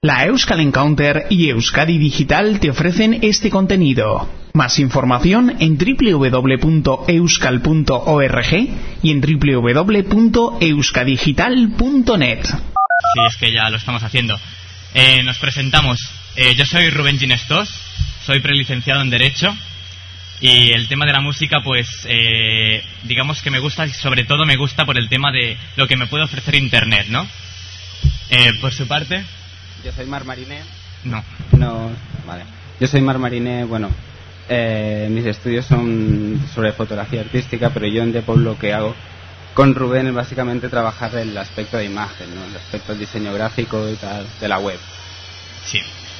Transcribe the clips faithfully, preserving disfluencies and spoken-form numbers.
La Euskal Encounter y Euskadi Digital te ofrecen este contenido. Más información en doble u doble u doble u punto euskal punto org y en doble u doble u doble u punto euskadigital punto net. Sí, es que ya lo estamos haciendo. Eh, nos presentamos. Eh, yo soy Rubén Ginestós, soy prelicenciado en Derecho y el tema de la música, pues, eh, digamos que me gusta, y sobre todo me gusta por el tema de lo que me puede ofrecer Internet, ¿no? Eh, por su parte... Yo soy Mar Mariné. No. No, vale. Yo soy Mar Mariné, bueno, eh, mis estudios son sobre fotografía artística, pero yo en Depop lo que hago con Rubén es básicamente trabajar el aspecto de imagen, ¿no? El aspecto del diseño gráfico y tal, de la web. Sí.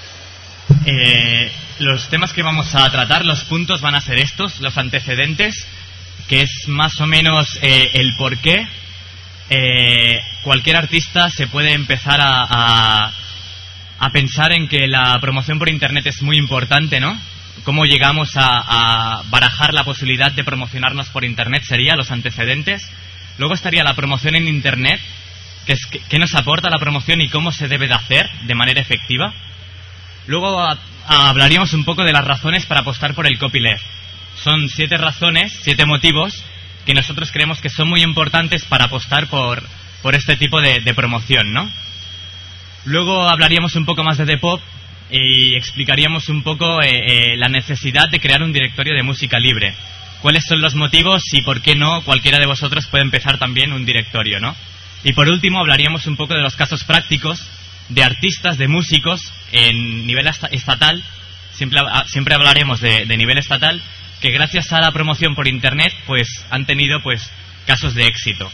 Eh, los temas que vamos a tratar, los puntos van a ser estos, los antecedentes, que es más o menos eh, el por qué eh, cualquier artista se puede empezar a... a a pensar en que la promoción por Internet es muy importante, ¿no? Cómo llegamos a, a barajar la posibilidad de promocionarnos por Internet sería los antecedentes. Luego estaría la promoción en Internet, que es qué nos aporta la promoción y cómo se debe de hacer de manera efectiva. Luego a, a, hablaríamos un poco de las razones para apostar por el copyleft. Son siete razones, siete motivos que nosotros creemos que son muy importantes para apostar por, por este tipo de, de promoción, ¿no? Luego hablaríamos un poco más de Depop y explicaríamos un poco eh, eh, la necesidad de crear un directorio de música libre. Cuáles son los motivos y por qué no cualquiera de vosotros puede empezar también un directorio, ¿no? Y por último hablaríamos un poco de los casos prácticos de artistas, de músicos en nivel estatal. Siempre, siempre hablaremos de, de nivel estatal, que gracias a la promoción por Internet pues han tenido pues casos de éxito.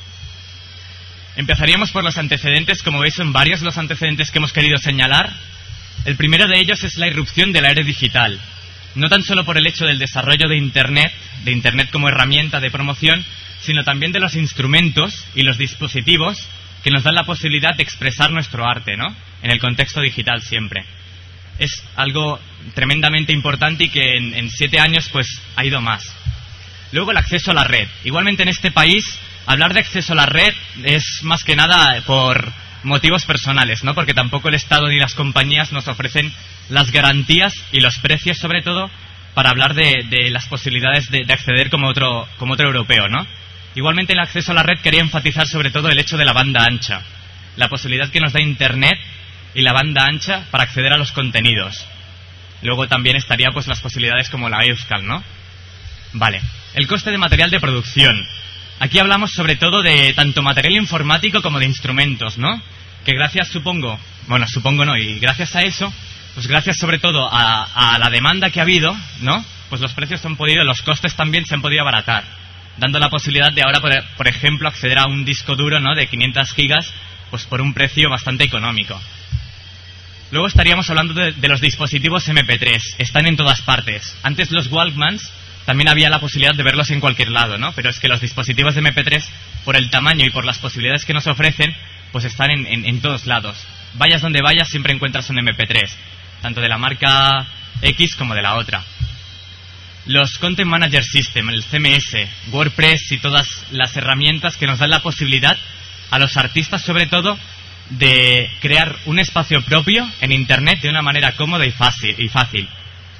Empezaríamos por los antecedentes. Como veis, son varios los antecedentes que hemos querido señalar. El primero de ellos es la irrupción de la era digital. No tan solo por el hecho del desarrollo de Internet, de Internet como herramienta de promoción, sino también de los instrumentos y los dispositivos que nos dan la posibilidad de expresar nuestro arte, ¿no? En el contexto digital siempre. Es algo tremendamente importante y que en, en siete años pues ha ido más. Luego el acceso a la red. Igualmente en este país... hablar de acceso a la red es más que nada por motivos personales, ¿no? Porque tampoco el Estado ni las compañías nos ofrecen las garantías y los precios, sobre todo, para hablar de, de las posibilidades de, de acceder como otro, como otro europeo, ¿no? Igualmente, en el acceso a la red quería enfatizar sobre todo el hecho de la banda ancha, la posibilidad que nos da Internet y la banda ancha para acceder a los contenidos. Luego también estaría pues las posibilidades como la Euskal, ¿no? Vale. El coste de material de producción. Aquí hablamos sobre todo de tanto material informático como de instrumentos, ¿no? Que gracias, supongo, bueno, supongo no, y gracias a eso, pues gracias sobre todo a, a la demanda que ha habido, ¿no? Pues los precios se han podido, los costes también se han podido abaratar, dando la posibilidad de ahora, por, por ejemplo, acceder a un disco duro, ¿no? De quinientas gigas, pues por un precio bastante económico. Luego estaríamos hablando de, de los dispositivos eme pe tres, están en todas partes. Antes los Walkmans también había la posibilidad de verlos en cualquier lado, ¿no? Pero es que los dispositivos de eme pe tres, por el tamaño y por las posibilidades que nos ofrecen, pues están en, en, en todos lados. Vayas donde vayas, siempre encuentras un eme pe tres, tanto de la marca X como de la otra. Los Content Manager System, el ce eme ese, WordPress y todas las herramientas que nos dan la posibilidad a los artistas, sobre todo, de crear un espacio propio en Internet de una manera cómoda y fácil. Y fácil.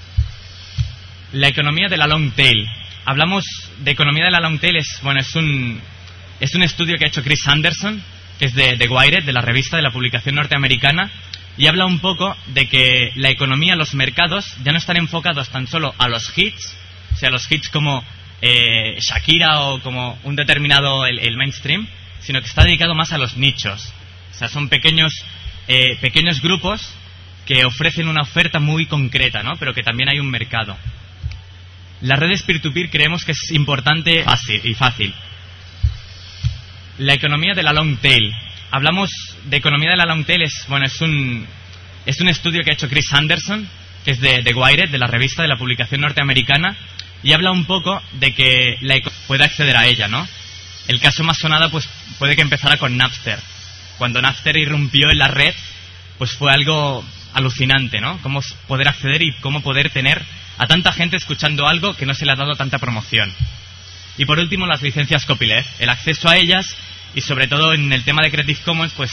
La economía de la long tail. Hablamos de economía de la long tail, es, bueno, es un es un estudio que ha hecho Chris Anderson, que es de, de Wired, de la revista de la publicación norteamericana, y habla un poco de que la economía, los mercados, ya no están enfocados tan solo a los hits, o sea, los hits como eh, Shakira o como un determinado, el, el mainstream, sino que está dedicado más a los nichos. O sea, son pequeños, eh, pequeños grupos que ofrecen una oferta muy concreta, ¿no? Pero que también hay un mercado. Las redes peer-to-peer creemos que es importante fácil y fácil. La economía de la long tail. Hablamos de economía de la long tail, es, bueno, es un es un estudio que ha hecho Chris Anderson, que es de, de Wired, de la revista de la publicación norteamericana, y habla un poco de que la economía puede acceder a ella, ¿no? El caso más sonado pues puede que empezara con Napster. Cuando Napster irrumpió en la red, pues fue algo alucinante, ¿no? Cómo poder acceder y cómo poder tener a tanta gente escuchando algo que no se le ha dado tanta promoción. Y por último, las licencias copyleft, el acceso a ellas y sobre todo en el tema de Creative Commons, pues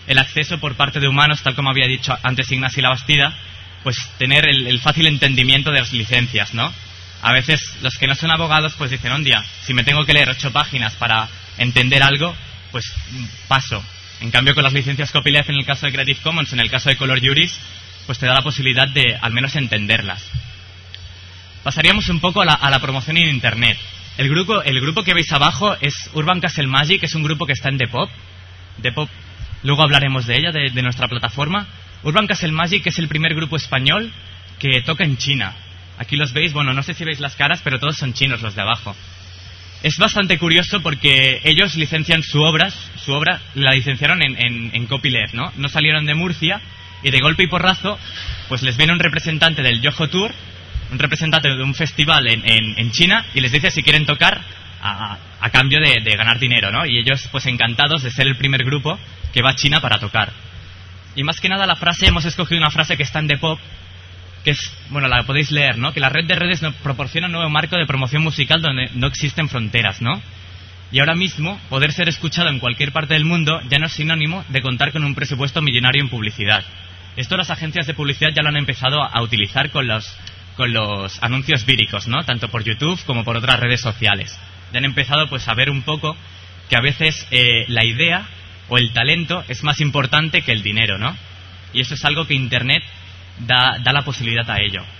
el acceso por parte de humanos, tal como había dicho antes Ignasi Labastida, pues tener el, el fácil entendimiento de las licencias, ¿no? A veces los que no son abogados pues dicen, un día, si me tengo que leer ocho páginas para entender algo, pues paso. En cambio, con las licencias copyleft en el caso de Creative Commons, en el caso de Color Juris, pues te da la posibilidad de al menos entenderlas. Pasaríamos un poco a la, a la promoción en Internet. El grupo, el grupo que veis abajo es Urban Castle Magic, que es un grupo que está en Depop. Depop, luego hablaremos de ella, de, de nuestra plataforma. Urban Castle Magic es el primer grupo español que toca en China. Aquí los veis, bueno, no sé si veis las caras, pero todos son chinos los de abajo. Es bastante curioso porque ellos licencian su obra, su obra la licenciaron en, en, en copyleft, ¿no? No salieron de Murcia y de golpe y porrazo, pues les viene un representante del Yoho Tour, un representante de un festival en, en, en China, y les dice si quieren tocar a, a cambio de, de ganar dinero, ¿no? Y ellos, pues encantados de ser el primer grupo que va a China para tocar. Y más que nada la frase, hemos escogido una frase que está en Depop, que es, bueno, la podéis leer, ¿no? Que la red de redes nos proporciona un nuevo marco de promoción musical donde no existen fronteras, ¿no? Y ahora mismo, poder ser escuchado en cualquier parte del mundo ya no es sinónimo de contar con un presupuesto millonario en publicidad. Esto las agencias de publicidad ya lo han empezado a utilizar con los, con los anuncios víricos, ¿no? Tanto por YouTube como por otras redes sociales. Ya han empezado, pues, a ver un poco que a veces eh, la idea o el talento es más importante que el dinero, ¿no? Y eso es algo que Internet Da, da la posibilidad a ello.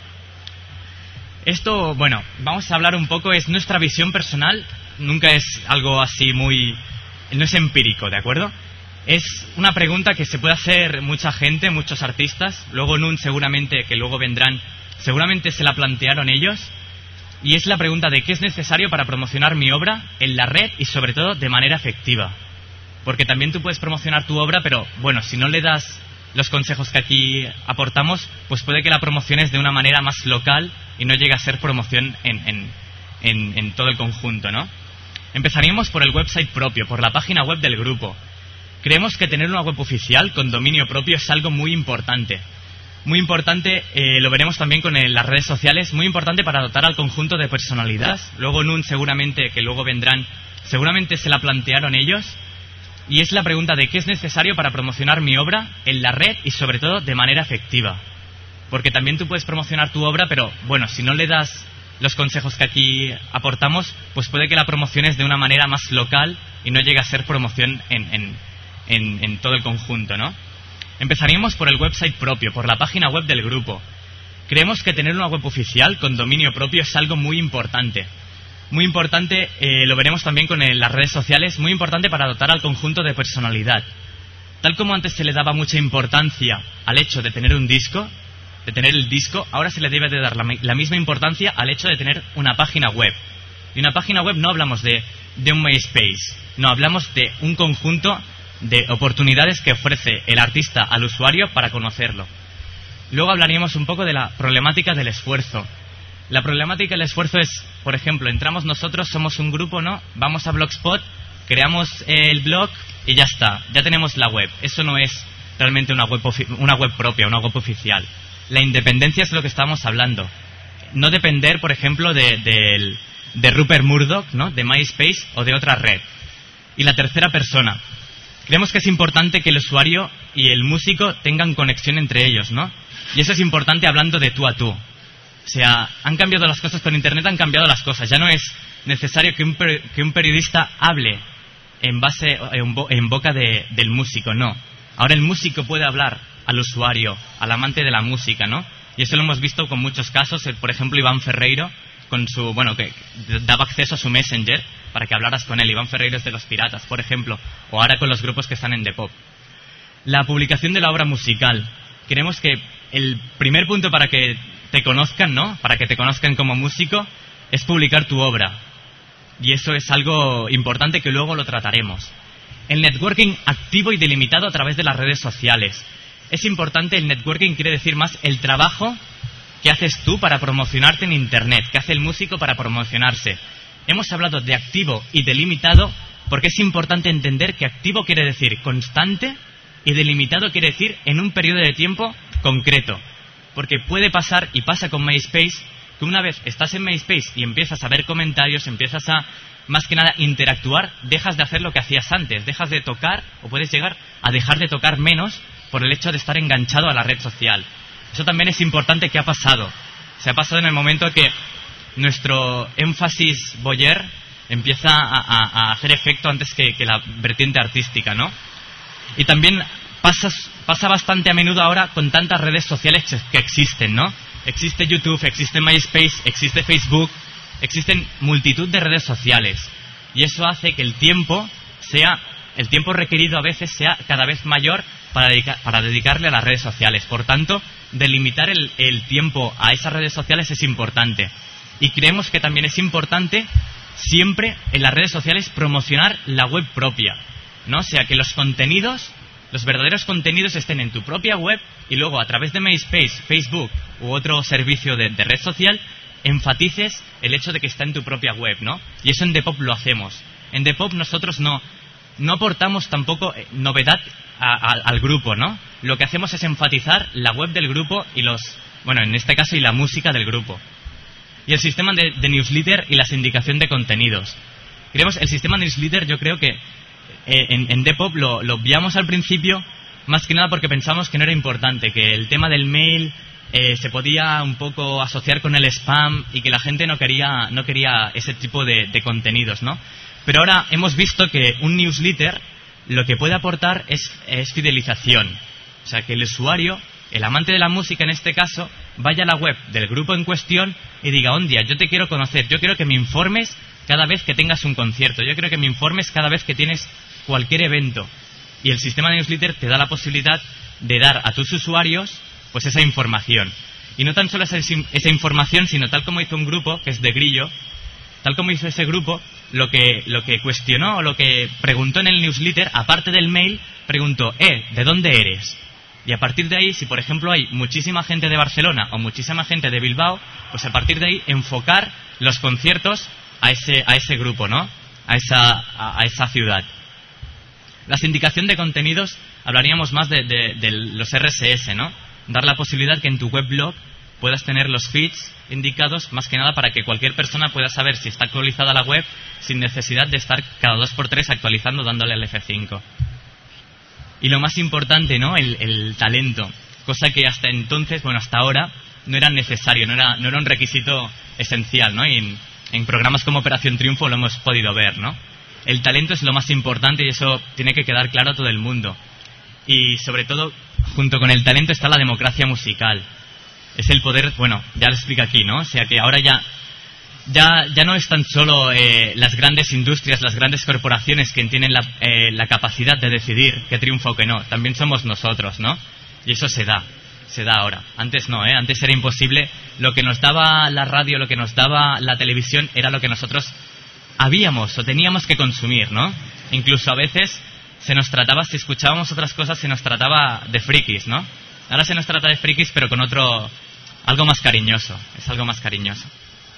Esto, bueno, vamos a hablar un poco, es nuestra visión personal, nunca es algo así muy... no es empírico, ¿de acuerdo? Es una pregunta que se puede hacer mucha gente, muchos artistas, luego Nun seguramente, que luego vendrán, seguramente se la plantearon ellos, y es la pregunta de qué es necesario para promocionar mi obra en la red y sobre todo de manera efectiva. Porque también tú puedes promocionar tu obra, pero bueno, si no le das los consejos que aquí aportamos, pues puede que la promociones de una manera más local y no llegue a ser promoción en, en, en, en todo el conjunto, ¿no? Empezaríamos por el website propio, por la página web del grupo. Creemos que tener una web oficial con dominio propio es algo muy importante. Muy importante, eh, lo veremos también con el, las redes sociales, muy importante para dotar al conjunto de personalidad. Luego Nun seguramente, que luego vendrán, seguramente se la plantearon ellos. Y es la pregunta de qué es necesario para promocionar mi obra en la red y sobre todo de manera efectiva. Porque también tú puedes promocionar tu obra, pero bueno, si no le das los consejos que aquí aportamos, pues puede que la promociones de una manera más local y no llegue a ser promoción en, en, en, en todo el conjunto, ¿no? Empezaríamos por el website propio, por la página web del grupo. Creemos que tener una web oficial con dominio propio es algo muy importante. Muy importante, eh, lo veremos también con el, las redes sociales, muy importante para dotar al conjunto de personalidad. Tal como antes se le daba mucha importancia al hecho de tener un disco, de tener el disco, ahora se le debe de dar la, la misma importancia al hecho de tener una página web. Y una página web no hablamos de, de un MySpace, no, hablamos de un conjunto de oportunidades que ofrece el artista al usuario para conocerlo. Luego hablaríamos un poco de la problemática del esfuerzo. La problemática del esfuerzo es, por ejemplo, entramos nosotros, somos un grupo, ¿no? Vamos a Blogspot, creamos el blog y ya está, ya tenemos la web. Eso no es realmente una web, una web propia, una web oficial. La independencia es lo que estamos hablando. No depender, por ejemplo, de, de, de Rupert Murdoch, ¿no? De MySpace o de otra red. Y la tercera persona. Creemos que es importante que el usuario y el músico tengan conexión entre ellos, ¿no? Y eso es importante hablando de tú a tú. O sea, han cambiado las cosas con Internet, han cambiado las cosas. Ya no es necesario que un, per, que un periodista hable en base en, bo, en boca de, del músico, no. Ahora el músico puede hablar al usuario, al amante de la música, ¿no? Y eso lo hemos visto con muchos casos. Por ejemplo, Iván Ferreiro, con su, bueno, que daba acceso a su Messenger para que hablaras con él. Iván Ferreiro es de Los Piratas, por ejemplo. O ahora con los grupos que están en Depop. La publicación de la obra musical. Creemos que el primer punto para que te conozcan, ¿no? Para que te conozcan como músico, es publicar tu obra. Y eso es algo importante que luego lo trataremos. El networking activo y delimitado a través de las redes sociales. Es importante, el networking quiere decir más el trabajo que haces tú para promocionarte en Internet, que hace el músico para promocionarse. Hemos hablado de activo y delimitado porque es importante entender que activo quiere decir constante y delimitado quiere decir en un periodo de tiempo concreto. Porque puede pasar, y pasa con MySpace, que una vez estás en MySpace y empiezas a ver comentarios, empiezas a, más que nada, interactuar, dejas de hacer lo que hacías antes, dejas de tocar, o puedes llegar a dejar de tocar menos por el hecho de estar enganchado a la red social. Eso también es importante que ha pasado. Se ha pasado en el momento que nuestro énfasis voyeur empieza a, a, a hacer efecto antes que, que la vertiente artística, ¿no? Y también pasa, pasa bastante a menudo ahora con tantas redes sociales que existen, ¿no? Existe YouTube, existe MySpace, existe Facebook, existen multitud de redes sociales. Y eso hace que el tiempo sea, el tiempo requerido a veces sea cada vez mayor para, dedica, para dedicarle a las redes sociales. Por tanto, delimitar el, el tiempo a esas redes sociales es importante. Y creemos que también es importante siempre en las redes sociales promocionar la web propia, ¿no? O sea, que los contenidos, los verdaderos contenidos estén en tu propia web y luego a través de MySpace, Facebook u otro servicio de, de red social enfatices el hecho de que está en tu propia web, ¿no? Y eso en Depop lo hacemos. En Depop nosotros no, no aportamos tampoco novedad a, a, al grupo, ¿no? Lo que hacemos es enfatizar la web del grupo y los, bueno, en este caso y la música del grupo. Y el sistema de, de newsletter y la sindicación de contenidos. Creemos, el sistema de newsletter yo creo que eh, en, en Depop lo, lo obviamos al principio, más que nada porque pensamos que no era importante, que el tema del mail eh, se podía un poco asociar con el spam y que la gente no quería, no quería ese tipo de, de contenidos, ¿no? Pero ahora hemos visto que un newsletter lo que puede aportar es, es fidelización. O sea, que el usuario, el amante de la música en este caso, vaya a la web del grupo en cuestión y diga, Ondia, yo te quiero conocer, yo quiero que me informes cada vez que tengas un concierto, yo quiero que me informes cada vez que tienes cualquier evento. Y el sistema de newsletter te da la posibilidad de dar a tus usuarios pues esa información. Y no tan solo esa, esa información, sino tal como hizo un grupo, que es de Grillo, tal como hizo ese grupo, lo que, lo que cuestionó o lo que preguntó en el newsletter, aparte del mail, preguntó, eh, ¿de dónde eres? Y a partir de ahí, si por ejemplo hay muchísima gente de Barcelona o muchísima gente de Bilbao, pues a partir de ahí enfocar los conciertos a ese, a ese grupo, ¿no? A esa, a, a esa ciudad. La sindicación de contenidos, hablaríamos más de, de, de los R S S, ¿no? Dar la posibilidad que en tu weblog puedas tener los feeds indicados, más que nada para que cualquier persona pueda saber si está actualizada la web sin necesidad de estar cada dos por tres actualizando dándole al F cinco. Y lo más importante, ¿no? El, el talento. Cosa que hasta entonces, bueno, hasta ahora, no era necesario, no era, no era un requisito esencial, ¿no? Y en, en programas como Operación Triunfo lo hemos podido ver, ¿no? El talento es lo más importante y eso tiene que quedar claro a todo el mundo. Y sobre todo, junto con el talento está la democracia musical. Es el poder, bueno, ya lo explico aquí, ¿no? O sea que ahora ya... Ya, ya no es tan solo eh, las grandes industrias, las grandes corporaciones que tienen la, eh, la capacidad de decidir qué triunfa o qué no. También somos nosotros, ¿no? Y eso se da, se da ahora. Antes no, ¿eh? Antes era imposible. Lo que nos daba la radio, lo que nos daba la televisión, era lo que nosotros habíamos o teníamos que consumir, ¿no? Incluso a veces se nos trataba, si escuchábamos otras cosas, se nos trataba de frikis, ¿no? Ahora se nos trata de frikis, pero con otro... algo más cariñoso. Es algo más cariñoso.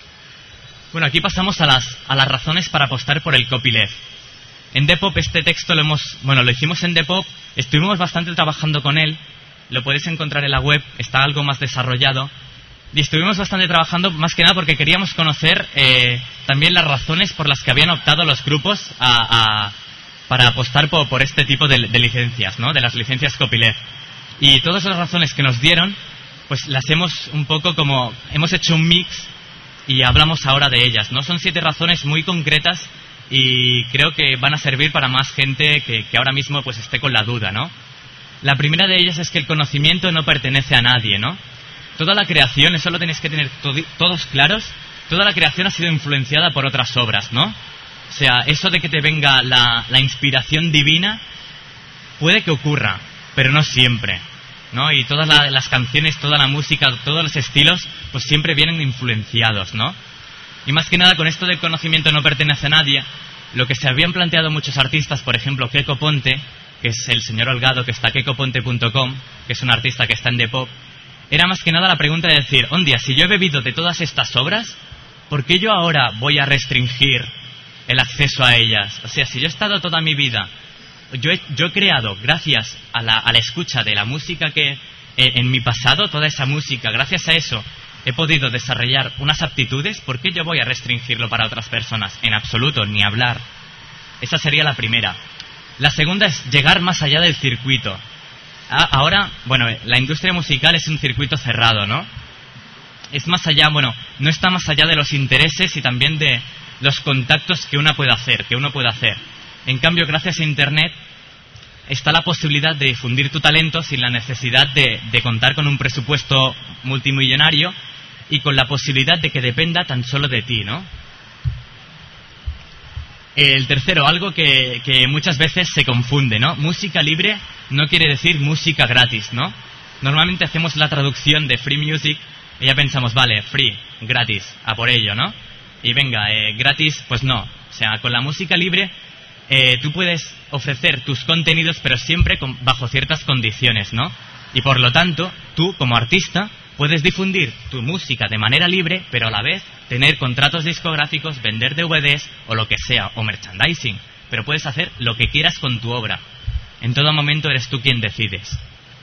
Bueno, aquí pasamos a las, a las razones para apostar por el copyleft. En Depop este texto lo hemos... Bueno, lo hicimos en Depop, estuvimos bastante trabajando con él, lo podéis encontrar en la web, está algo más desarrollado. Y estuvimos bastante trabajando, más que nada porque queríamos conocer eh, también las razones por las que habían optado los grupos a, a, para apostar por, por este tipo de, de licencias, ¿no? De las licencias copyleft. Y todas las razones que nos dieron, pues las hemos un poco como... Hemos hecho un mix... Y hablamos ahora de ellas, ¿no? Son siete razones muy concretas y creo que van a servir para más gente que, que ahora mismo pues esté con la duda, ¿no? La primera de ellas es que el conocimiento no pertenece a nadie, ¿no? Toda la creación, eso lo tenéis que tener to- todos claros, toda la creación ha sido influenciada por otras obras, ¿no? O sea, eso de que te venga la, la inspiración divina puede que ocurra, pero no siempre, ¿no? Y todas la, las canciones, toda la música, todos los estilos, pues siempre vienen influenciados, ¿no? Y más que nada con esto del conocimiento no pertenece a nadie, lo que se habían planteado muchos artistas, por ejemplo, Keiko Ponte, que es el señor Holgado, que está a keiko ponte punto com, que es un artista que está en Depop, era más que nada la pregunta de decir, Ondia, si yo he bebido de todas estas obras, ¿por qué yo ahora voy a restringir el acceso a ellas? O sea, si yo he estado toda mi vida... Yo he, yo he creado, gracias a la, a la escucha de la música que eh, en mi pasado, toda esa música, gracias a eso, he podido desarrollar unas aptitudes, ¿por qué yo voy a restringirlo para otras personas? En absoluto, ni hablar. Esa sería la primera. La segunda es llegar más allá del circuito. Ahora, bueno, la industria musical es un circuito cerrado, ¿no? Es más allá, bueno, no está más allá de los intereses y también de los contactos que uno puede hacer, que uno puede hacer. En cambio, gracias a Internet está la posibilidad de difundir tu talento sin la necesidad de, de contar con un presupuesto multimillonario y con la posibilidad de que dependa tan solo de ti, ¿no? El tercero, algo que, que muchas veces se confunde, ¿no? Música libre no quiere decir música gratis, ¿no? Normalmente hacemos la traducción de free music y ya pensamos, vale, free, gratis, a por ello, ¿no? Y venga, eh, gratis, pues no. O sea, con la música libre eh, tú puedes ofrecer tus contenidos, pero siempre con, bajo ciertas condiciones, ¿no? Y por lo tanto, tú, como artista, puedes difundir tu música de manera libre, pero a la vez tener contratos discográficos, vender D V Ds o lo que sea, o merchandising. Pero puedes hacer lo que quieras con tu obra. En todo momento eres tú quien decides.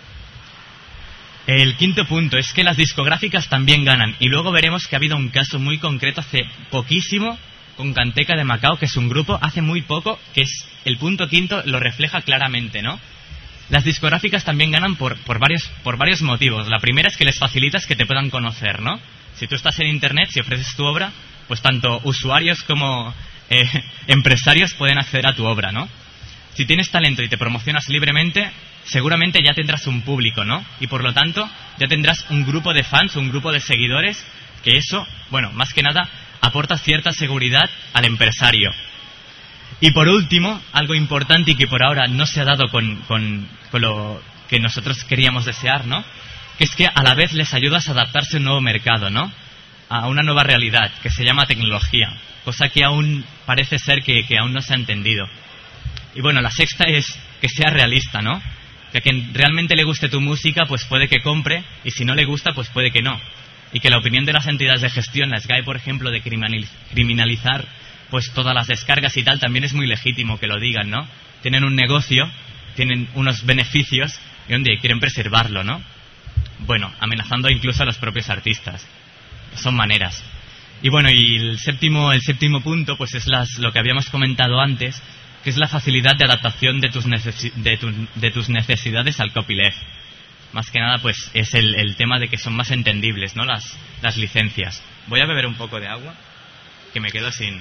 El quinto punto es que las discográficas también ganan. Y luego veremos que ha habido un caso muy concreto hace poquísimo con Canteca de Macao, que es un grupo hace muy poco, que es el punto quinto, lo refleja claramente, ¿no? Las discográficas también ganan por, por, varios, por varios motivos. La primera es que les facilitas que te puedan conocer, ¿no? Si tú estás en Internet, si ofreces tu obra, pues tanto usuarios como eh, empresarios pueden acceder a tu obra, ¿no? Si tienes talento y te promocionas libremente, seguramente ya tendrás un público, ¿no? Y por lo tanto, ya tendrás un grupo de fans, un grupo de seguidores, que eso, bueno, más que nada, aporta cierta seguridad al empresario. Y por último, algo importante y que por ahora no se ha dado con, con, con lo que nosotros queríamos desear, ¿no? Que es que a la vez les ayudas a adaptarse a un nuevo mercado, ¿no? A una nueva realidad, que se llama tecnología, cosa que aún parece ser que, que aún no se ha entendido. Y bueno, la sexta es que sea realista, ¿no? Que a quien realmente le guste tu música, pues puede que compre, y si no le gusta, pues puede que no. Y que la opinión de las entidades de gestión, la S G A E, por ejemplo, de criminalizar pues todas las descargas y tal, también es muy legítimo que lo digan, ¿no? Tienen un negocio, tienen unos beneficios, y donde quieren preservarlo, ¿no? Bueno, amenazando incluso a los propios artistas. Son maneras. Y bueno, y el séptimo, el séptimo punto, pues es las, lo que habíamos comentado antes, que es la facilidad de adaptación de tus, necesi- de tu, de tus necesidades al copyleft. Más que nada, pues es el, el tema de que son más entendibles, ¿no? Las, las licencias. Voy a beber un poco de agua, que me quedo sin...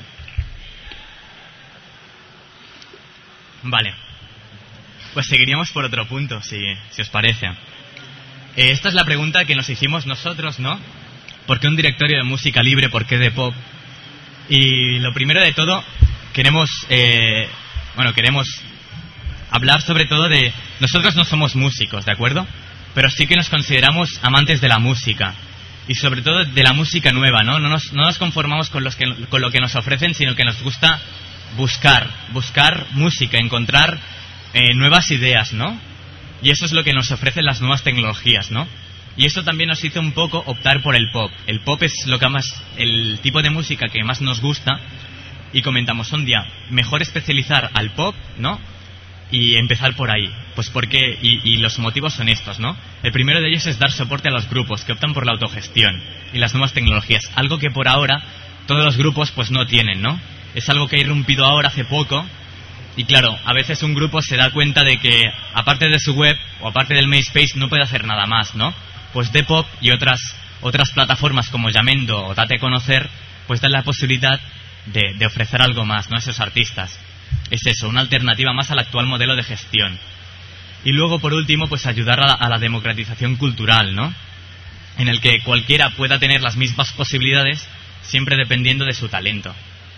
Vale. Pues seguiríamos por otro punto, si, si os parece. Eh, esta es la pregunta que nos hicimos nosotros, ¿no? ¿Por qué un directorio de música libre? ¿Por qué de pop? Y lo primero de todo, queremos... Eh, bueno, queremos hablar sobre todo de... Nosotros no somos músicos, ¿de acuerdo? Pero sí que nos consideramos amantes de la música. Y sobre todo de la música nueva, ¿no? No nos, no nos conformamos con, los que, con lo que nos ofrecen, sino que nos gusta buscar, buscar música, encontrar eh, nuevas ideas, ¿no? Y eso es lo que nos ofrecen las nuevas tecnologías, ¿no? Y eso también nos hizo un poco optar por el pop. El pop es lo que más, el tipo de música que más nos gusta. Y comentamos un día, mejor especializar al pop, ¿no? Y empezar por ahí. Pues porque, y, y los motivos son estos, ¿no? El primero de ellos es dar soporte a los grupos que optan por la autogestión y las nuevas tecnologías. Algo que por ahora todos los grupos pues no tienen, ¿no? Es algo que ha irrumpido ahora hace poco. Y claro, a veces un grupo se da cuenta de que, aparte de su web o aparte del MySpace, no puede hacer nada más, ¿no? Pues Depop y otras otras plataformas como Yamendo o Date a Conocer, pues dan la posibilidad de, de ofrecer algo más, ¿no? A esos artistas. Es eso, una alternativa más al actual modelo de gestión. Y luego, por último, pues ayudar a la, a la democratización cultural, ¿no? En el que cualquiera pueda tener las mismas posibilidades, siempre dependiendo de su talento.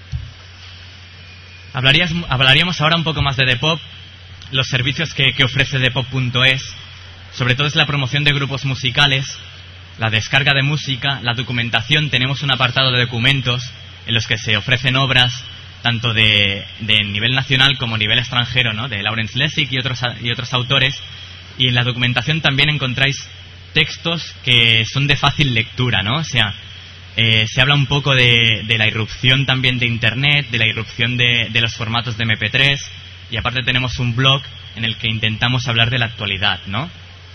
Hablarías, hablaríamos ahora un poco más de Depop, los servicios que, que ofrece Depop punto es, sobre todo es la promoción de grupos musicales, la descarga de música, la documentación. Tenemos un apartado de documentos en los que se ofrecen obras tanto de, de nivel nacional como nivel extranjero, ¿no? De Lawrence Lessig y otros, y otros autores. Y en la documentación también encontráis textos que son de fácil lectura, ¿no? O sea, eh, se habla un poco de, de la irrupción también de Internet, de la irrupción de, de los formatos de eme pe tres, y aparte tenemos un blog en el que intentamos hablar de la actualidad, ¿no?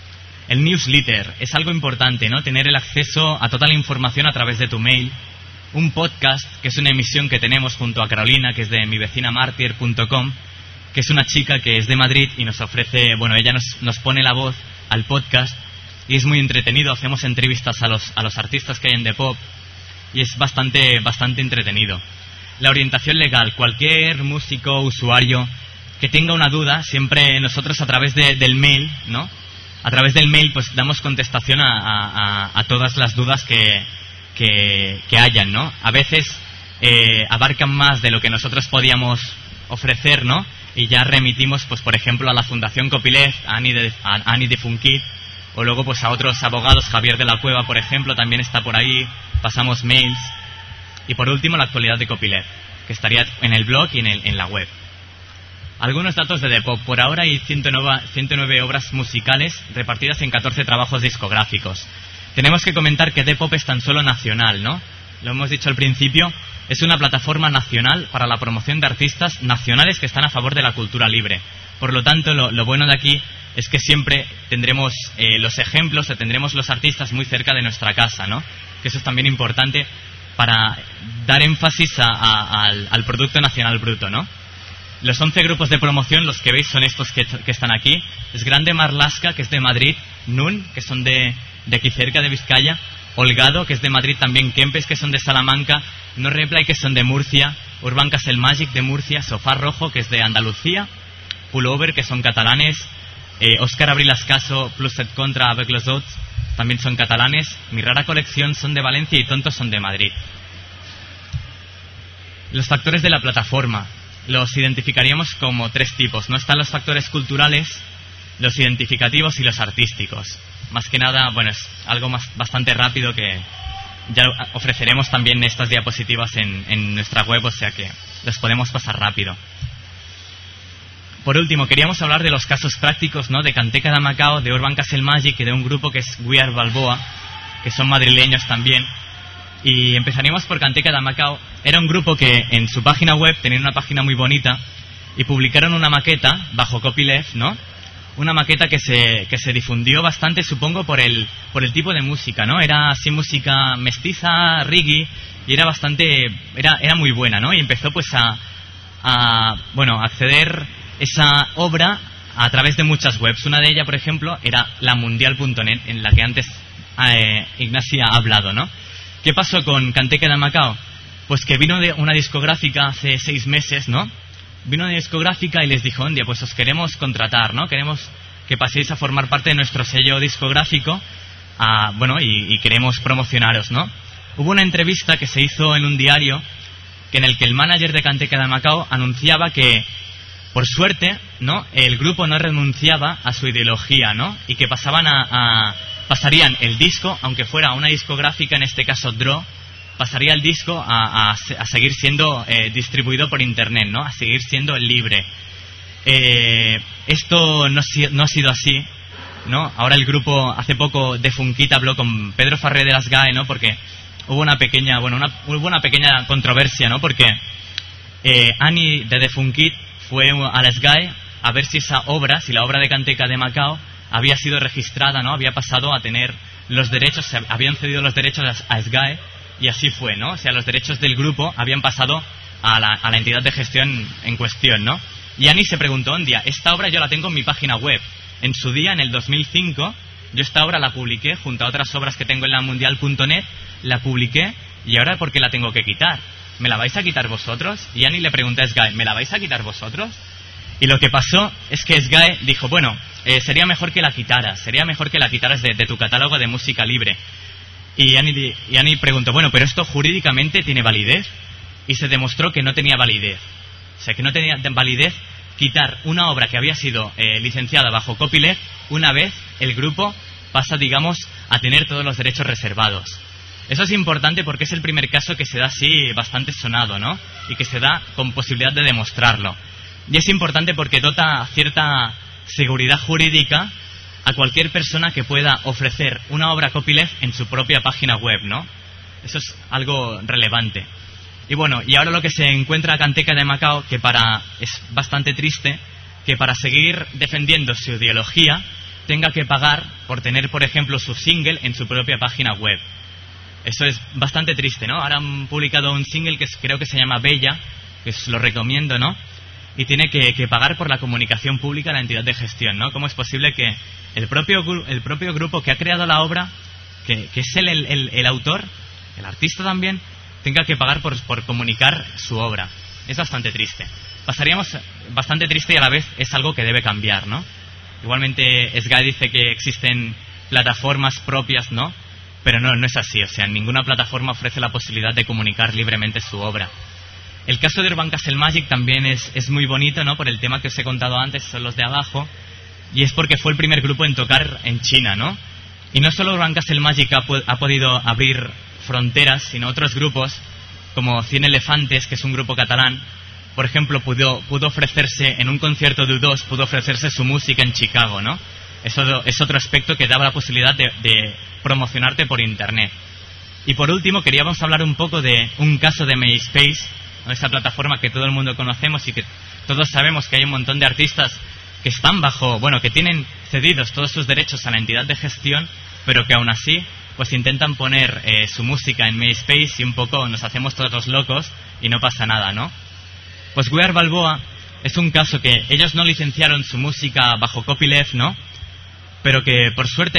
El newsletter es algo importante, ¿no? Tener el acceso a toda la información a través de tu mail. Un podcast, que es una emisión que tenemos junto a Carolina, que es de mi vecina martyr punto com, que es una chica que es de Madrid y nos ofrece, bueno, ella nos, nos pone la voz al podcast y es muy entretenido. Hacemos entrevistas a los, a los artistas que hay en Depop y es bastante, bastante entretenido. La orientación legal, cualquier músico, usuario que tenga una duda, siempre nosotros a través de, del mail, ¿no? A través del mail pues damos contestación a, a, a todas las dudas que, que, que hayan, ¿no? A veces eh, abarcan más de lo que nosotros podíamos ofrecer, ¿no? Y ya remitimos, pues por ejemplo, a la Fundación Copyleft, a Ani de, a Ani de Funkit, o luego pues a otros abogados, Javier de la Cueva, por ejemplo, también está por ahí, pasamos mails. Y por último, la actualidad de Copyleft, que estaría en el blog y en, el, en la web. Algunos datos de Depop. Por ahora hay ciento nueve, ciento nueve obras musicales repartidas en catorce trabajos discográficos. Tenemos que comentar que Depop es tan solo nacional, ¿no? Lo hemos dicho al principio, es una plataforma nacional para la promoción de artistas nacionales que están a favor de la cultura libre. Por lo tanto, lo, lo bueno de aquí es que siempre tendremos eh, los ejemplos, o tendremos los artistas muy cerca de nuestra casa, ¿no? Que eso es también importante para dar énfasis a, a, al, al Producto Nacional Bruto, ¿no? Los once grupos de promoción, los que veis, son estos que, que están aquí. Es Grande Marlaska, que es de Madrid, Nun, que son de, de aquí cerca, de Vizcaya, Holgado, que es de Madrid también, Kempes, que son de Salamanca, No Reply, que son de Murcia, Urban Castle Magic de Murcia, Sofá Rojo, que es de Andalucía, Pullover, que son catalanes, eh, Óscar Abril Ascaso, Pluset Contra, Avec los Dots, también son catalanes, Mi Rara Colección son de Valencia y Tontos son de Madrid. Los factores de la plataforma los identificaríamos como tres tipos, ¿no? Están los factores culturales, los identificativos y los artísticos. Más que nada, bueno, es algo más bastante rápido que ya ofreceremos también estas diapositivas en, en nuestra web, o sea que los podemos pasar rápido. Por último, queríamos hablar de los casos prácticos, ¿no? De Canteca de Macao, de Urban Castle Magic y de un grupo que es We Are Balboa, que son madrileños también. Y empezaríamos por Canteca de Macao. Era un grupo que en su página web tenían una página muy bonita y publicaron una maqueta bajo Copyleft, ¿no? Una maqueta que se que se difundió bastante, supongo, por el por el tipo de música, ¿no? Era así música mestiza, reggae, y era bastante era era muy buena, ¿no? Y empezó pues a a bueno, a acceder esa obra a través de muchas webs. Una de ellas, por ejemplo, era la mundial punto net, en la que antes eh, Ignacia ha hablado, ¿no? ¿Qué pasó con Canteca de Macao? Pues que vino de una discográfica hace seis meses, ¿no? Vino una discográfica y les dijo, un día, pues os queremos contratar, ¿no? Queremos que paséis a formar parte de nuestro sello discográfico, a, bueno, y, y queremos promocionaros, ¿no? Hubo una entrevista que se hizo en un diario que en el que el manager de Canteca de Macao anunciaba que, por suerte, ¿no? El grupo no renunciaba a su ideología, ¿no? Y que pasaban a, a pasarían el disco, aunque fuera una discográfica, en este caso Draw, pasaría el disco a, a, a seguir siendo eh, distribuido por internet, ¿no? A seguir siendo libre. Eh, esto no, no ha sido así, ¿no? Ahora el grupo, hace poco, de Funkit habló con Pedro Farré de las G A E, ¿no? Porque hubo una pequeña, bueno, una, hubo una pequeña controversia, ¿no? Porque eh, Ani de The Funkit fue a las G A E a ver si esa obra, si la obra de Canteca de Macao había sido registrada, ¿no? Había pasado a tener los derechos, se habían cedido los derechos a S G A E, y así fue, ¿no? O sea, los derechos del grupo habían pasado a la, a la entidad de gestión en cuestión, ¿no? Y Ani se preguntó un día, esta obra yo la tengo en mi página web. En su día, en el dos mil cinco, yo esta obra la publiqué junto a otras obras que tengo en la mundial punto net, la publiqué, y ahora ¿por qué la tengo que quitar? ¿Me la vais a quitar vosotros? Y Ani le preguntó a S G A E, ¿me la vais a quitar vosotros? Y lo que pasó es que S G A E dijo, bueno, eh, sería mejor que la quitaras, sería mejor que la quitaras de, de tu catálogo de música libre. Y Ani, y Ani preguntó, bueno, ¿pero esto jurídicamente tiene validez? Y se demostró que no tenía validez. O sea, que no tenía validez quitar una obra que había sido eh, licenciada bajo Copyleft una vez el grupo pasa, digamos, a tener todos los derechos reservados. Eso es importante porque es el primer caso que se da así bastante sonado, ¿no? Y que se da con posibilidad de demostrarlo. Y es importante porque dota cierta seguridad jurídica a cualquier persona que pueda ofrecer una obra Copyleft en su propia página web, ¿no? Eso es algo relevante. Y bueno, y ahora lo que se encuentra Canteca de Macao, que para es bastante triste, que para seguir defendiendo su ideología, tenga que pagar por tener, por ejemplo, su single en su propia página web. Eso es bastante triste, ¿no? Ahora han publicado un single que creo que se llama Bella, que os lo recomiendo, ¿no? Y tiene que, que pagar por la comunicación pública a la entidad de gestión, ¿no? ¿Cómo es posible que el propio, el propio grupo que ha creado la obra, que, que es el, el, el autor, el artista también, tenga que pagar por, por comunicar su obra? Es bastante triste. Pasaríamos bastante triste y a la vez es algo que debe cambiar, ¿no? Igualmente, Sky dice que existen plataformas propias, ¿no? Pero no, no es así. O sea, ninguna plataforma ofrece la posibilidad de comunicar libremente su obra. El caso de Urban Castle Magic también es, es muy bonito, ¿no? Por el tema que os he contado antes, son los de abajo. Y es porque fue el primer grupo en tocar en China, ¿no? Y no solo Urban Castle Magic ha, ha podido abrir fronteras, sino otros grupos, como Cien Elefantes, que es un grupo catalán, por ejemplo, pudo, pudo ofrecerse, en un concierto de U dos, pudo ofrecerse su música en Chicago, ¿no? Eso es otro aspecto que daba la posibilidad de, de promocionarte por Internet. Y por último, queríamos hablar un poco de un caso de MySpace, ¿no? Esa plataforma que todo el mundo conocemos y que todos sabemos que hay un montón de artistas que están bajo, bueno, que tienen cedidos todos sus derechos a la entidad de gestión, pero que aún así, pues intentan poner eh, su música en MySpace y un poco nos hacemos todos los locos y no pasa nada, ¿no? Pues We Are Balboa es un caso que ellos no licenciaron su música bajo copyleft, ¿no? Pero que por suerte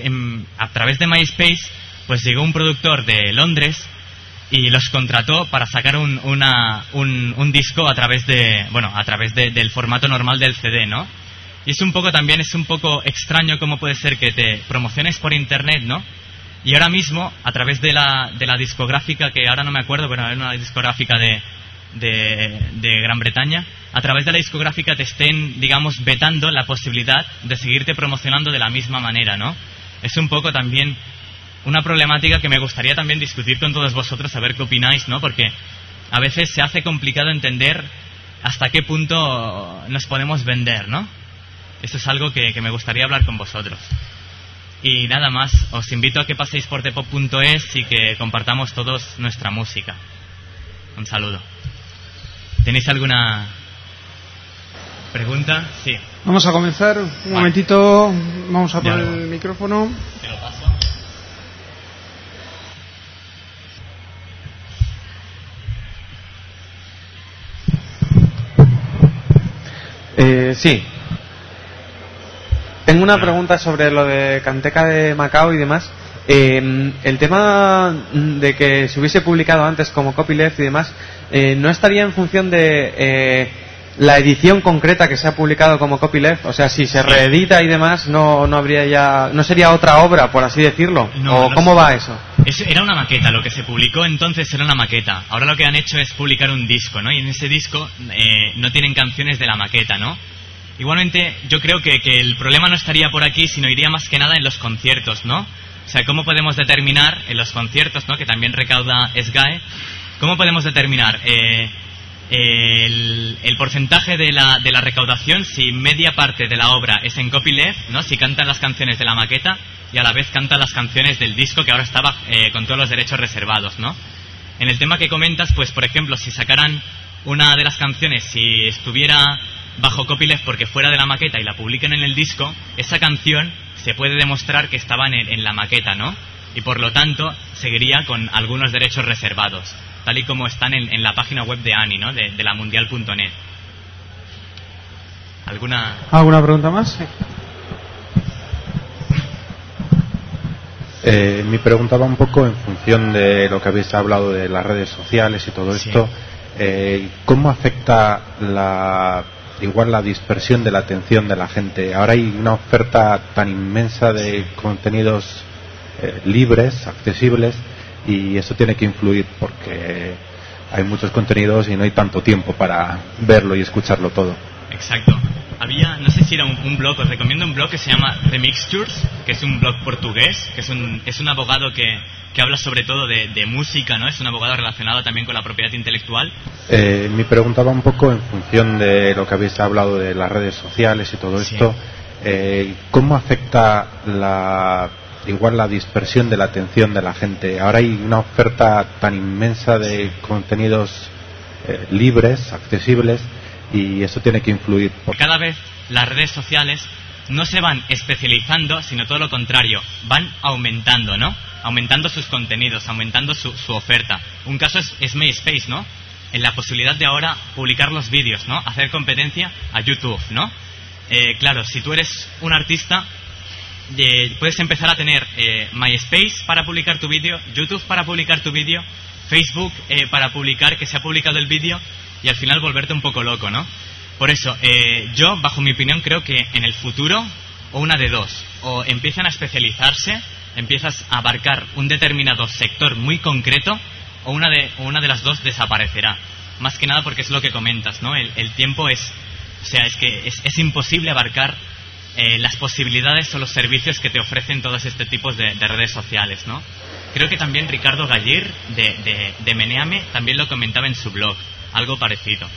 a través de MySpace pues llegó un productor de Londres y los contrató para sacar un, una, un, un disco a través de, bueno, a través de, del formato normal del C D, ¿no? Y es un poco también, es un poco extraño cómo puede ser que te promociones por Internet, ¿no? Y ahora mismo, a través de la, de la discográfica, que ahora no me acuerdo, pero era una discográfica de, de, de Gran Bretaña, a través de la discográfica te estén, digamos, vetando la posibilidad de seguirte promocionando de la misma manera, ¿no? Es un poco también una problemática que me gustaría también discutir con todos vosotros, a ver qué opináis, ¿no? Porque a veces se hace complicado entender hasta qué punto nos podemos vender, ¿no? Eso es algo que, que me gustaría hablar con vosotros. Y nada más, os invito a que paséis por depop punto es y que compartamos todos nuestra música. Un saludo. ¿Tenéis alguna pregunta? Sí. Vamos a comenzar. Un vale. momentito. Vamos a poner el micrófono. Te lo paso. Eh, sí. Tengo una pregunta sobre lo de Canteca de Macao y demás. Eh, el tema de que se hubiese publicado antes como copyleft y demás, eh, ¿no estaría en función de eh, la edición concreta que se ha publicado como copyleft? O sea, si se reedita y demás, no no habría ya, no sería otra obra, por así decirlo. No, ¿O cómo va eso? Es, era una maqueta, lo que se publicó entonces era una maqueta. Ahora lo que han hecho es publicar un disco, ¿no? Y en ese disco eh, no tienen canciones de la maqueta, ¿no? Igualmente, yo creo que, que el problema no estaría por aquí, sino iría más que nada en los conciertos, ¿no? O sea, ¿cómo podemos determinar en los conciertos, ¿no? Que también recauda S G A E, ¿cómo podemos determinar eh, el, el porcentaje de la, de la recaudación si media parte de la obra es en copyleft, ¿no? Si cantan las canciones de la maqueta y a la vez cantan las canciones del disco que ahora estaba eh, con todos los derechos reservados, ¿no? En el tema que comentas, pues por ejemplo, si sacaran una de las canciones, si estuviera bajo copyleft porque fuera de la maqueta y la publican en el disco, esa canción se puede demostrar que estaba en, en la maqueta, ¿no? Y por lo tanto seguiría con algunos derechos reservados, tal y como están en, en la página web de ANI, ¿no? De, de la mundial punto net. ¿Alguna ¿Alguna pregunta más? Eh, mi pregunta va un poco en función de lo que habéis hablado de las redes sociales y todo Sí. esto. Eh, ¿Cómo afecta la igual la dispersión de la atención de la gente? Ahora hay una oferta tan inmensa de sí. contenidos eh, libres, accesibles, y eso tiene que influir porque hay muchos contenidos y no hay tanto tiempo para verlo y escucharlo todo. Exacto. Había, no sé si era un, un blog, os recomiendo un blog que se llama The Mixtures, que es un blog portugués, que es un, es un abogado que, que habla sobre todo de, de música, ¿no? Es un abogado relacionado también con la propiedad intelectual. Eh, mi pregunta va un poco en función de lo que habéis hablado de las redes sociales y todo Sí. esto. Eh, ¿Cómo afecta la igual la dispersión de la atención de la gente? Ahora hay una oferta tan inmensa de contenidos eh, libres, accesibles, y eso tiene que influir. Cada vez las redes sociales no se van especializando, sino todo lo contrario, van aumentando, ¿no? Aumentando sus contenidos, aumentando su, su oferta. Un caso es, es MySpace, ¿no? En la posibilidad de ahora publicar los vídeos, ¿no? Hacer competencia a YouTube, ¿no? Eh, claro, si tú eres un artista, eh, puedes empezar a tener eh, MySpace para publicar tu vídeo, YouTube para publicar tu vídeo, Facebook eh, para publicar que se ha publicado el vídeo y al final volverte un poco loco, ¿no? Por eso, eh, yo, bajo mi opinión, creo que en el futuro, o una de dos, o empiezan a especializarse, empiezas a abarcar un determinado sector muy concreto, o una de, o una de las dos desaparecerá. Más que nada porque es lo que comentas, ¿no? El, el tiempo es, o sea, es que es, es imposible abarcar eh, las posibilidades o los servicios que te ofrecen todos este tipos de, de redes sociales, ¿no? Creo que también Ricardo Gallir, de, de, de Meneame, también lo comentaba en su blog, algo parecido.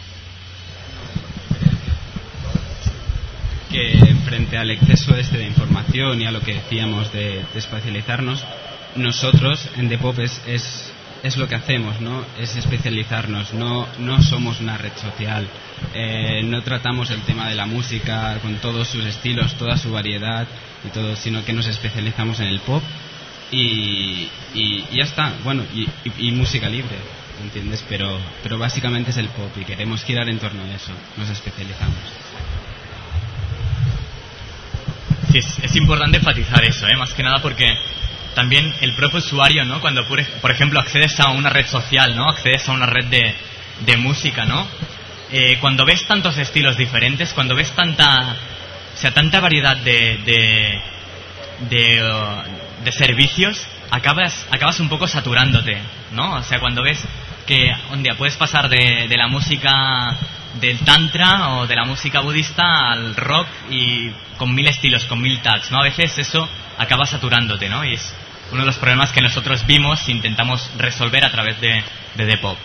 Que frente al exceso este de información y a lo que decíamos de, de especializarnos, nosotros en Depop es, es, es lo que hacemos, ¿no? Es especializarnos, no, no somos una red social, eh, no tratamos el tema de la música con todos sus estilos, toda su variedad y todo, sino que nos especializamos en el pop y, y, y ya está, bueno, y, y, y música libre, ¿entiendes? Pero, pero básicamente es el pop y queremos girar en torno a eso, nos especializamos. Sí, es, es importante enfatizar eso, ¿eh? Más que nada porque también el propio usuario, ¿no? Cuando, por ejemplo, accedes a una red social, ¿no? Accedes a una red de, de música, ¿no? Eh, cuando ves tantos estilos diferentes, cuando ves tanta, o sea, tanta variedad de de, de, uh, de servicios, acabas acabas un poco saturándote, ¿no? O sea, cuando ves que un día puedes pasar de, de la música del tantra o de la música budista al rock y con mil estilos, con mil tags, ¿no? A veces eso acaba saturándote, ¿no? Y es uno de los problemas que nosotros vimos e intentamos resolver a través de, de Depop.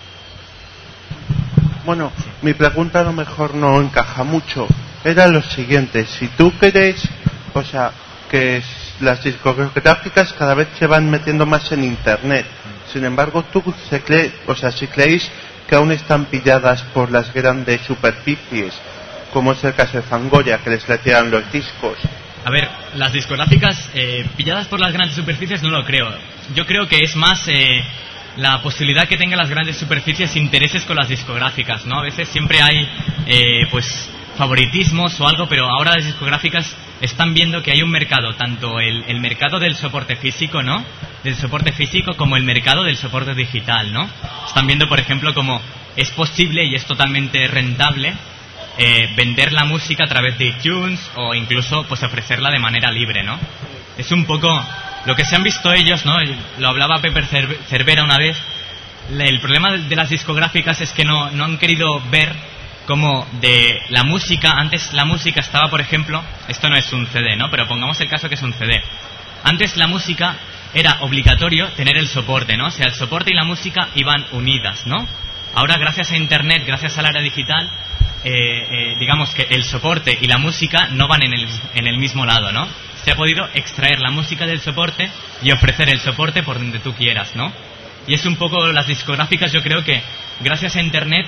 Bueno, mi pregunta a lo mejor no encaja mucho. Era lo siguiente, si tú crees, o sea, que las discográficas cada vez se van metiendo más en Internet, sin embargo, tú se cree, o sea, si creéis que aún están pilladas por las grandes superficies, como es el caso de Fangoria, que les retiran los discos. A ver, las discográficas eh, pilladas por las grandes superficies no lo creo. Yo creo que es más eh, la posibilidad que tengan las grandes superficies intereses con las discográficas, ¿no? A veces siempre hay, eh, pues, favoritismos o algo, pero ahora las discográficas están viendo que hay un mercado, tanto el, el mercado del soporte físico, ¿no? Del soporte físico como el mercado del soporte digital, ¿no? Están viendo, por ejemplo, como es posible y es totalmente rentable eh, vender la música a través de iTunes o incluso pues ofrecerla de manera libre, ¿no? Es un poco lo que se han visto ellos, ¿no? Lo hablaba Pepe Cervera una vez. El problema de las discográficas es que no, no han querido ver como de la música, antes la música estaba, por ejemplo, esto no es un C D, ¿no? Pero pongamos el caso que es un C D. Antes la música era obligatorio tener el soporte, ¿no? O sea, el soporte y la música iban unidas, ¿no? Ahora, gracias a Internet, gracias al área digital, eh, eh, digamos que el soporte y la música no van en el, en el mismo lado, ¿no? Se ha podido extraer la música del soporte y ofrecer el soporte por donde tú quieras, ¿no? Y es un poco las discográficas, yo creo que gracias a Internet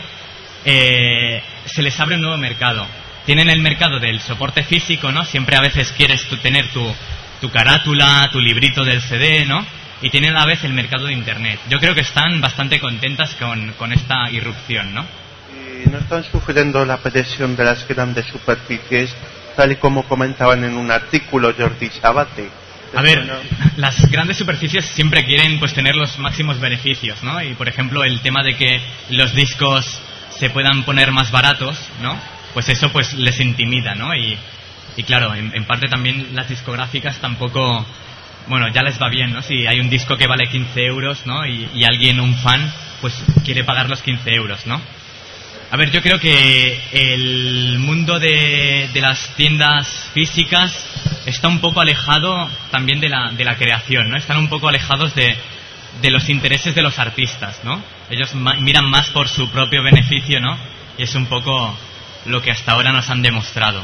eh, se les abre un nuevo mercado. Tienen el mercado del soporte físico, ¿no? Siempre a veces quieres tú tener tu, tu carátula, tu librito del C D, ¿no? Y tienen a la vez el mercado de Internet. Yo creo que están bastante contentas con, con esta irrupción, ¿no? ¿Y no están sufriendo la presión de las grandes superficies, tal y como comentaban en un artículo Jordi Sabate? A ver, las grandes superficies siempre quieren pues tener los máximos beneficios, ¿no? Y por ejemplo el tema de que los discos se puedan poner más baratos, ¿no? Pues eso pues les intimida, ¿no? Y, y claro, en, en parte también las discográficas tampoco, bueno, ya les va bien, ¿no? Si hay un disco que vale quince euros, ¿no? Y, y alguien, un fan, pues quiere pagar los quince euros, ¿no? A ver, yo creo que el mundo de, de las tiendas físicas está un poco alejado también de la, de la creación, ¿no? Están un poco alejados de, de los intereses de los artistas, ¿no? Ellos ma- miran más por su propio beneficio, ¿no? Y es un poco lo que hasta ahora nos han demostrado.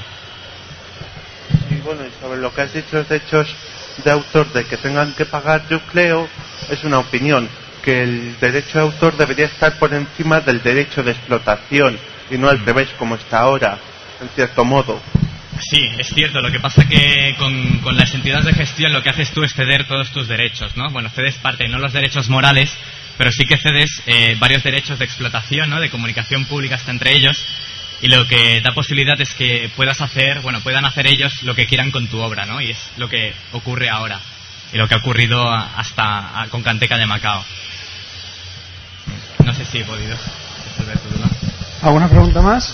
Y bueno, y sobre lo que has dicho, los derechos de autor de que tengan que pagar, yo creo, es una opinión, que el derecho de autor debería estar por encima del derecho de explotación y no al revés como está ahora, en cierto modo. Sí, es cierto. Lo que pasa que con, con las entidades de gestión lo que haces tú es ceder todos tus derechos, ¿no? Bueno, cedes parte, no los derechos morales, pero sí que cedes eh, varios derechos de explotación, ¿no? De comunicación pública hasta entre ellos, y lo que da posibilidad es que puedas hacer, bueno, puedan hacer ellos lo que quieran con tu obra, ¿no? Y es lo que ocurre ahora, y lo que ha ocurrido hasta a, con Canteca de Macao. No sé si he podido resolver tu duda. ¿Alguna pregunta más?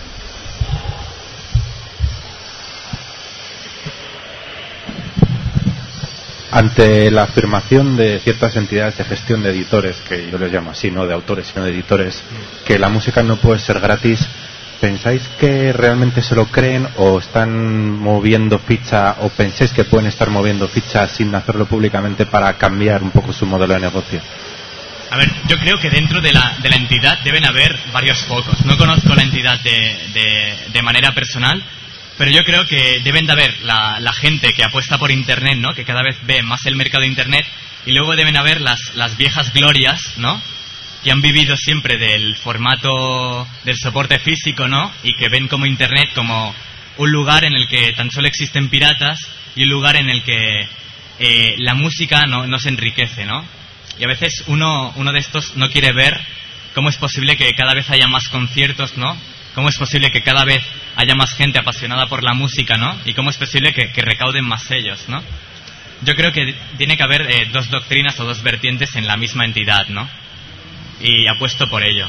Ante la afirmación de ciertas entidades de gestión de editores, que yo les llamo así, no de autores sino de editores, que la música no puede ser gratis, ¿pensáis que realmente se lo creen o están moviendo ficha, o pensáis que pueden estar moviendo ficha sin hacerlo públicamente para cambiar un poco su modelo de negocio? A ver, yo creo que dentro de la, de la entidad deben haber varios focos. No conozco la entidad de, de, de manera personal, pero yo creo que deben de haber la, la gente que apuesta por Internet, ¿no? Que cada vez ve más el mercado de Internet, y luego deben haber las, las viejas glorias, ¿no? Que han vivido siempre del formato del soporte físico, ¿no? Y que ven como Internet como un lugar en el que tan solo existen piratas y un lugar en el que eh, la música no, no se enriquece, ¿no? Y a veces uno, uno de estos no quiere ver cómo es posible que cada vez haya más conciertos, ¿no? Cómo es posible que cada vez haya más gente apasionada por la música, ¿no? Y cómo es posible que, que recauden más sellos, ¿no? Yo creo que tiene que haber eh, dos doctrinas o dos vertientes en la misma entidad, ¿no? Y apuesto por ello.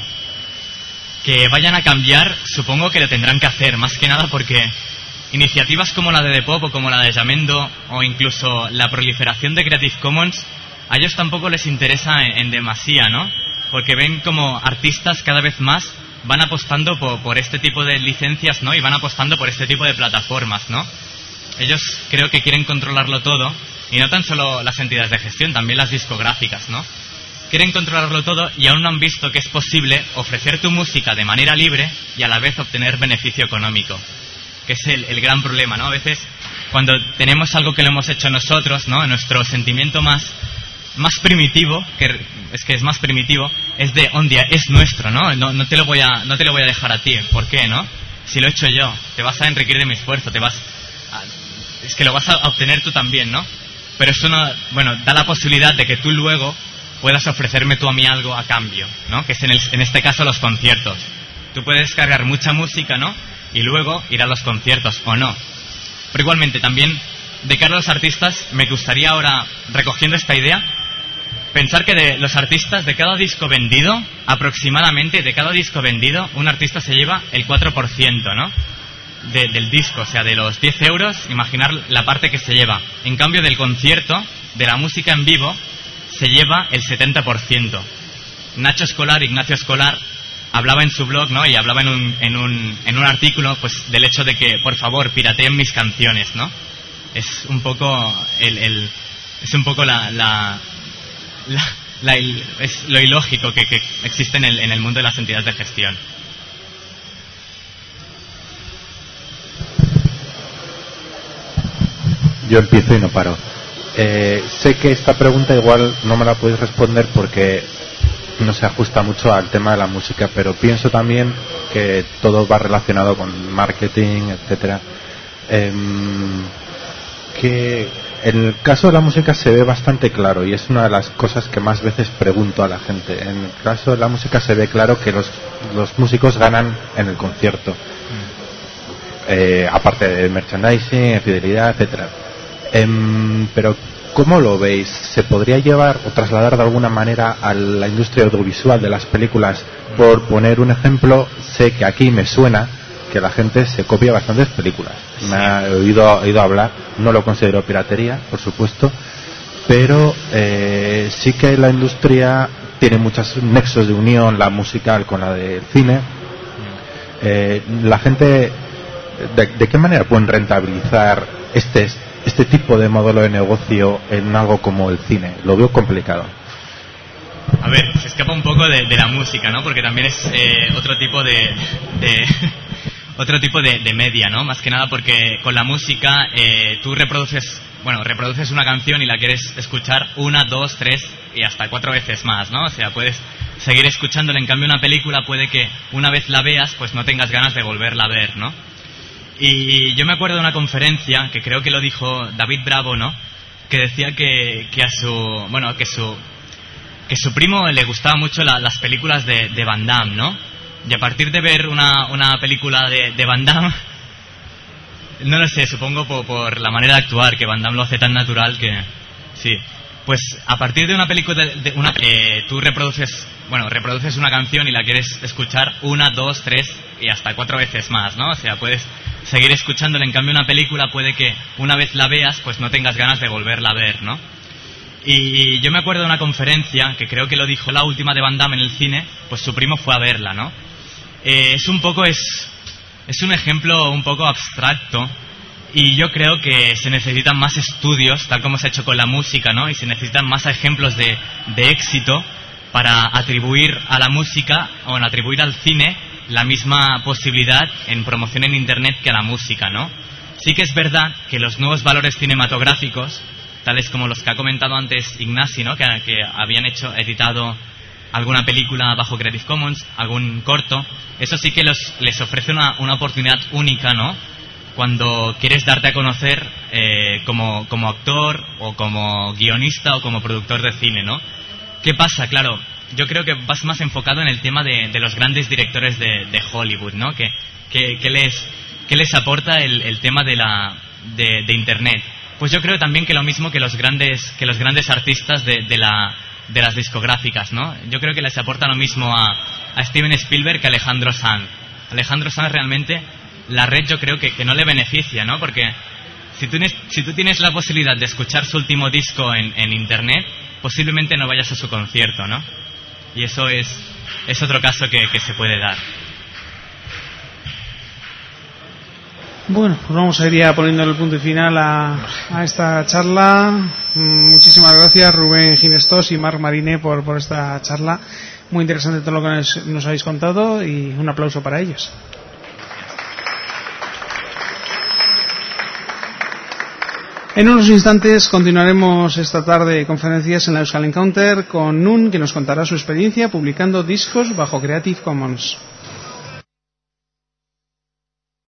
Que vayan a cambiar, supongo que lo tendrán que hacer, más que nada porque iniciativas como la de Depop o como la de Yamendo, o incluso la proliferación de Creative Commons, a ellos tampoco les interesa en, en demasía, ¿no? Porque ven como artistas cada vez más van apostando por, por este tipo de licencias, ¿no? Y van apostando por este tipo de plataformas, ¿no? Ellos creo que quieren controlarlo todo, y no tan solo las entidades de gestión, también las discográficas, ¿no? Quieren controlarlo todo y aún no han visto que es posible ofrecer tu música de manera libre y a la vez obtener beneficio económico, que es el, el gran problema, ¿no? A veces cuando tenemos algo que lo hemos hecho nosotros, ¿no? Nuestro sentimiento más más primitivo, que es que es más primitivo, es de un día, es nuestro, ¿no? No, no te lo voy a, no te lo voy a dejar a ti. ¿Por qué, no? Si lo he hecho yo, te vas a enriquecer de mi esfuerzo, te vas a, es que lo vas a obtener tú también, ¿no? Pero eso no, bueno, da la posibilidad de que tú luego puedas ofrecerme tú a mí algo a cambio, ¿no? Que es en, el, en este caso los conciertos. Tú puedes descargar mucha música, ¿no? Y luego ir a los conciertos, o no. Pero igualmente también, de cara a los artistas, me gustaría ahora, recogiendo esta idea, pensar que de los artistas, de cada disco vendido, aproximadamente de cada disco vendido, un artista se lleva el cuatro por ciento, ¿no? De, del disco, o sea, de los diez euros, imaginar la parte que se lleva. En cambio, del concierto, de la música en vivo, se lleva el setenta por ciento. Nacho Escolar, Ignacio Escolar, hablaba en su blog, ¿no? Y hablaba en un, en un, en un artículo, pues, del hecho de que, por favor, pirateen mis canciones, ¿no? Es un poco el, el es un poco la, la La, la, es lo ilógico que, que existe en el, en el mundo de las entidades de gestión. Yo empiezo y no paro. Eh, sé que esta pregunta igual no me la podéis responder porque no se ajusta mucho al tema de la música, pero pienso también que todo va relacionado con marketing, etcétera. Eh, que en el caso de la música se ve bastante claro, y es una de las cosas que más veces pregunto a la gente. En el caso de la música se ve claro que los, los músicos ganan en el concierto, mm. eh, aparte de merchandising, fidelidad, etcétera. Eh, pero ¿cómo lo veis? ¿Se podría llevar o trasladar de alguna manera a la industria audiovisual de las películas? Por poner un ejemplo, sé que aquí me suena que la gente se copia bastantes películas. Sí. Me ha oído, oído hablar, no lo considero piratería, por supuesto, pero eh, sí que la industria tiene muchos nexos de unión, la musical con la del cine. Eh, la gente, de, ¿de qué manera pueden rentabilizar este, este tipo de modelo de negocio en algo como el cine? Lo veo complicado. A ver, se escapa un poco de, de la música, ¿no? Porque también es eh, otro tipo de... de otro tipo de, de media, ¿no? Más que nada porque con la música eh, tú reproduces, bueno, reproduces una canción y la quieres escuchar una, dos, tres y hasta cuatro veces más, ¿no? O sea, puedes seguir escuchándola. En cambio, una película puede que una vez la veas, pues no tengas ganas de volverla a ver, ¿no? Y yo me acuerdo de una conferencia, que creo que lo dijo David Bravo, ¿no? Que decía que, que a su... Bueno, que su... Que su primo le gustaban mucho la, las películas de, de Van Damme, ¿no? Y a partir de ver una, una película de, de Van Damme... No lo sé, supongo por, por la manera de actuar, que Van Damme lo hace tan natural que... Sí. Pues a partir de una película... De, de una eh, tú reproduces... Bueno, reproduces una canción y la quieres escuchar una, dos, tres y hasta cuatro veces más, ¿no? O sea, puedes seguir escuchándola. En cambio, una película puede que una vez la veas, pues no tengas ganas de volverla a ver, ¿no? Y yo me acuerdo de una conferencia, que creo que lo dijo la última de Van Damme en el cine, pues su primo fue a verla, ¿no? Eh, es un poco... es Es un ejemplo un poco abstracto y yo creo que se necesitan más estudios, tal como se ha hecho con la música, ¿no? Y se necesitan más ejemplos de, de éxito para atribuir a la música o en atribuir al cine la misma posibilidad en promoción en Internet que a la música, ¿no? Sí que es verdad que los nuevos valores cinematográficos, tales como los que ha comentado antes Ignasi, ¿no? Que, que habían hecho, editado alguna película bajo Creative Commons, algún corto, eso sí que los, les ofrece una, una oportunidad única, ¿no? Cuando quieres darte a conocer eh, como, como actor o como guionista o como productor de cine, ¿no? ¿Qué pasa? Claro, yo creo que vas más enfocado en el tema de, de los grandes directores de, de Hollywood, ¿no? Que, que, que, les, que les aporta el, el tema de, la, de, de Internet. Pues yo creo también que lo mismo que los grandes, que los grandes artistas de, de la... de las discográficas, ¿no? Yo creo que les aporta lo mismo a, a Steven Spielberg que a Alejandro Sanz. Alejandro Sanz realmente, la red yo creo que, que no le beneficia, ¿no? Porque si tú, si tú tienes la posibilidad de escuchar su último disco en, en Internet, posiblemente no vayas a su concierto, ¿no? Y eso es, es otro caso que, que se puede dar. Bueno, pues vamos a ir ya poniendo el punto y final a, a esta charla. Muchísimas gracias Rubén Ginestós y Marc Mariné por, por esta charla. Muy interesante todo lo que nos, nos habéis contado y un aplauso para ellos. En unos instantes continuaremos esta tarde conferencias en la Euskal Encounter con Nun, que nos contará su experiencia publicando discos bajo Creative Commons.